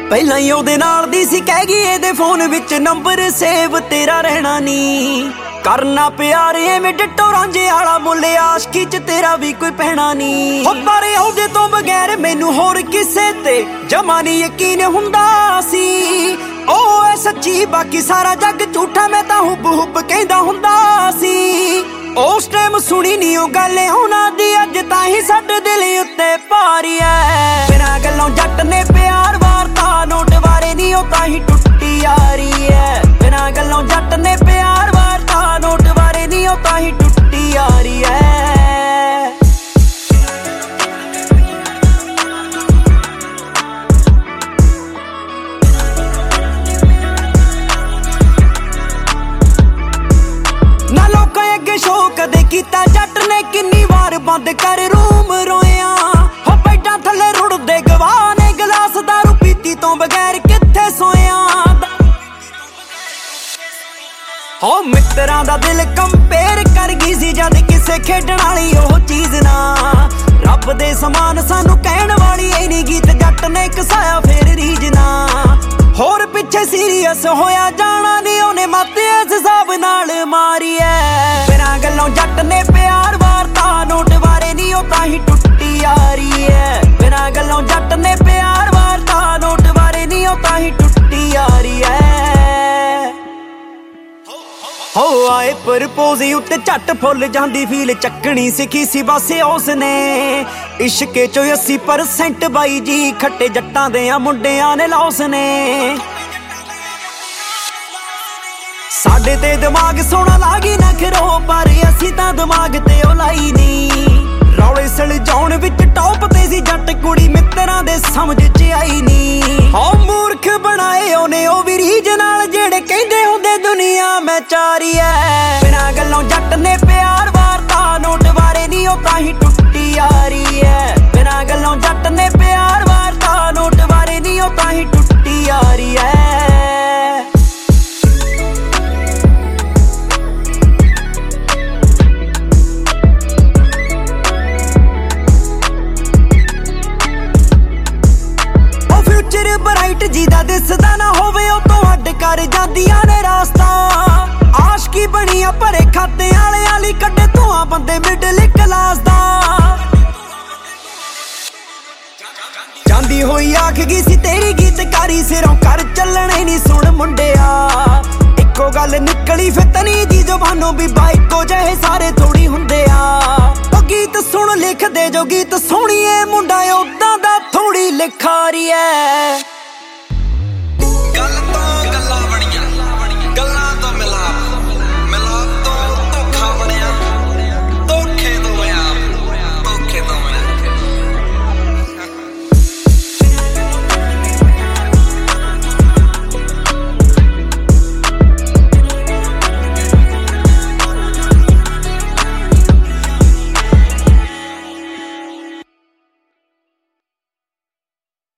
ਪਹਿਲਾਂ ਹੀ ਉਹਦੇ ਨਾਲ ਦੀ ਸੀ, ਕਹਿ ਗਈ ਇਹਦੇ ਫੋਨ ਵਿੱਚ ਨੰਬਰ ਸੇਵ ਤੇਰਾ ਰਹਿਣਾ ਨੀ। ਕਰਨਾ ਪਿਆਰ ਐਵੇਂ ਡਿੱਟੋ ਰਾਂਝੇ ਵਾਲਾ, ਮੁੱਲ ਆਸ਼ਕੀ ਚ ਤੇਰਾ ਵੀ ਕੋਈ ਪਹਿਣਾ ਨੀ। ਪਰ ਉਹਦੇ ਤੋਂ ਬਗੈਰ ਮੈਨੂੰ ਹੋਰ ਕਿਸੇ ਤੇ ਜਮਾ ਨੀ ਯਕੀਨ ਹੁੰਦਾ ਸੀ। ਉਹ ਐ ਸੱਚੀ ਬਾਕੀ ਸਾਰਾ ਜੱਗ ਝੂਠਾ, ਮੈਂ ਤਾਂ ਹੁਬ ਹੁਬ ਕਹਿੰਦਾ ਹੁੰਦਾ ਸੀ। ਉਸ ਟਾਈਮ ਸੁਣੀ ਨੀ ਉਹ ਗੱਲ ਉਹਨਾਂ ਦੀ, ਅੱਜ ਤਾਂ ਹੀ ਸਾਡੇ ਦਿਲ ਉੱਤੇ ਭਾਰੀ ਐ। ਬਿਨਾਂ ਗੱਲੋਂ ਜੱਟ ਨੇ ਪਿਆਰ ਵਾਰਤਾ, ਨੋਟ ਬਾਰੇ ਨੀ ਉਹ ਤਾਂ ਹੀ ਟੁੱਟੀ ਯਾਰੀ ਐ। ਬਿਨਾਂ ਗੱਲੋਂ ਜੱਟ ਨੇ ਪਿਆਰ ਵਾਰਤਾ, ਨੋਟ ਬਾਰੇ ਨੀ ਉਹ ਤਾਂ ਹੀ ਟੁੱਟੀ ਯਾਰੀ ਐ। ਨਾ ਲੋਕਾਂ ਅੱਗੇ ਸ਼ੋਅ ਕਦੇ ਕੀਤਾ ਜੱਟ ਨੇ, ਕਿੰਨੀ ਵਾਰ ਬੰਦ ਕਰ ਰੂਮ ਰੋਇਆ। ਹੋ ਬੈਠਾਂ ਥੱਲੇ ਰੁੜਦੇ ਗਵਾਹ ਨੇ, ਗਲਾਸ ਦਾਰੂ ਪੀਤੀ ਤੋਂ ਬਗੈਰ ਕਿੱਥੇ ਸੋਇਆ। ਹੋ ਮਿੱਤਰਾਂ ਦਾ ਦਿਲ ਕੰਪੇਅਰ ਕਰ ਗਈ ਸੀ ਜਦ ਕਿਸੇ ਖੇਡਣ ਵਾਲੀ ਉਹ ਚੀਜ਼ ਨਾ। ਰੱਬ ਦੇ ਸਮਾਨ ਸਾਨੂੰ ਕਹਿਣ ਵਾਲੀ ਐ ਨੀ, ਗੀਤ ਜੱਟ ਨੇ ਕਸਾਇਆ ਫੇਰ ਰੀਝ ਨਾ। ਹੋਰ ਪਿੱਛੇ ਸੀਰੀਅਸ ਹੋਇਆ ਜਾਣਾ ਨੀ, ਉਹਨੇ ਮੱਤ ਇਸ ਹਿਸਾਬ ਨਾਲ ਮਾਰੀ ਐ। ਬਿਨਾਂ ਗੱਲੋਂ ਜੱਟ ਨੇ ਪਿਆਰ ਵਾਰਤਾ, ਨੋਟ ਬਾਰੇ ਨੀ ਉਹ ਤਾਂ ਹੀ ਟੁੱਟੀ ਯਾਰੀ ਐ। ਬਿਨਾਂ ਗੱਲੋਂ ਜੱਟ ਨੇ ਪਿਆਰ ਵਾਰਤਾ, ਨੋਟ ਬਾਰੇ ਨੀ ਉਹ ਤਾਂ ਹੀ ਟੁੱਟੀ ਯਾਰੀ ਐ। ਹੋ ਆਏ ਪ੍ਰਪੋਜ਼ ਉੱਤੇ ਝੱਟ ਫੁੱਲ ਜਾਂਦੀ ਫੀਲ, ਚੱਕਣੀ ਸਿੱਖੀ ਸੀ ਬਸ ਉਸਨੇ। ਇਸ਼ਕੇ ਚੋਂ 80% ਬਾਈ ਜੀ ਖੱਟੇ ਜੱਟਾਂ ਦੇ ਆ ਮੁੰਡਿਆਂ ਨੇ ਲੌਸ ਨੇ। ਸਾਡੇ ਤੇ ਦਿਮਾਗ ਸੋਹਣਾ ਲਾਗੀ ਨਾ ਖਰੋ, ਪਰ ਅਸੀਂ ਤਾਂ ਦਿਮਾਗ ਤੇ ਉਹ ਲਾਈ ਨੀ। ਰੌਲੇ ਸਲਜਾਉਣ ਵਿੱਚ ਟੌਪ ਤੇ ਸੀ ਜੱਟ, ਕੁੜੀ ਮਿੱਤਰਾਂ ਦੇ ਸਮਝ ਚ ਆਈ ਨੀ। ਹੋ ਮੂਰਖ ਬਣਾਏ ਉਹਨੇ ਉਹ ਵੀ ਰੀਝ ਨਾਲ, ਜਿਹੜੇ ਕਹਿੰਦੇ ਹੁੰਦੇ ਦੁਨੀਆ ਮੈਂ ਚਾਰੀ ਐ। ਬਿਨਾਂ ਗੱਲੋਂ ਜੱਟ ਨੇ ਪਿਆਰ ਵਾਰਤਾ, ਨੋਟ ਬਾਰੇ ਨੀ ਉਹ ਤਾਂ ਹੀ ਟੁੱਟੀ ਯਾਰੀ ਐ। ਬਿਨਾਂ ਗੱਲੋਂ ਜੱਟ ਨੇ ਪਿਆਰ ਵਾਰਤਾ, ਨੋਟ ਬਾਰੇ ਨੀ ਉਹ ਤਾਂ ਹੀ ਟੁੱਟੀ ਯਾਰੀ ਐ। ਬਰਾਈਟ ਜੀ ਦਾ ਦਿਸਦਾ ਨਾ ਹੋਵੇ, ਉਹ ਤੋਂ ਅੱਡ ਕਰ ਜਾਂਦੀਆਂ ਨੇ ਰਾਸਤਾ। ਆਸ਼ਕੀ ਬਣੀਆਂ ਭਰੇ ਖਾਤੇ ਵਾਲਿਆਂ ਲਈ, ਕੱਢੇ ਧੂਆਂ ਬੰਦੇ ਮਿਡਲ ਕਲਾਸ ਦਾ। ਜਾਂਦੀ ਹੋਈ ਆਖ ਗਈ ਸੀ ਤੇਰੀ ਗੀਤਕਾਰੀ, ਸਿਰੋਂ ਕਰ ਚੱਲਣੇ ਨੀ ਸੁਣ ਮੁੰਡਿਆ। ਇੱਕੋ ਗੱਲ ਨਿਕਲੀ ਫਿਤਨੀ ਜੀ ਜ਼ੁਬਾਨੋਂ, ਵੀ ਬਾਈਕੋ ਜਿਹੇ ਸਾਰੇ ਥੋੜੀ ਹੁੰਦੇ ਆ। ਉਹ ਗੀਤ ਸੁਣ ਲਿਖਦੇ ਜੋ ਗੀਤ ਸੋਹਣੀਏ, ਮੁੰਡਾ ਉਦਾਂ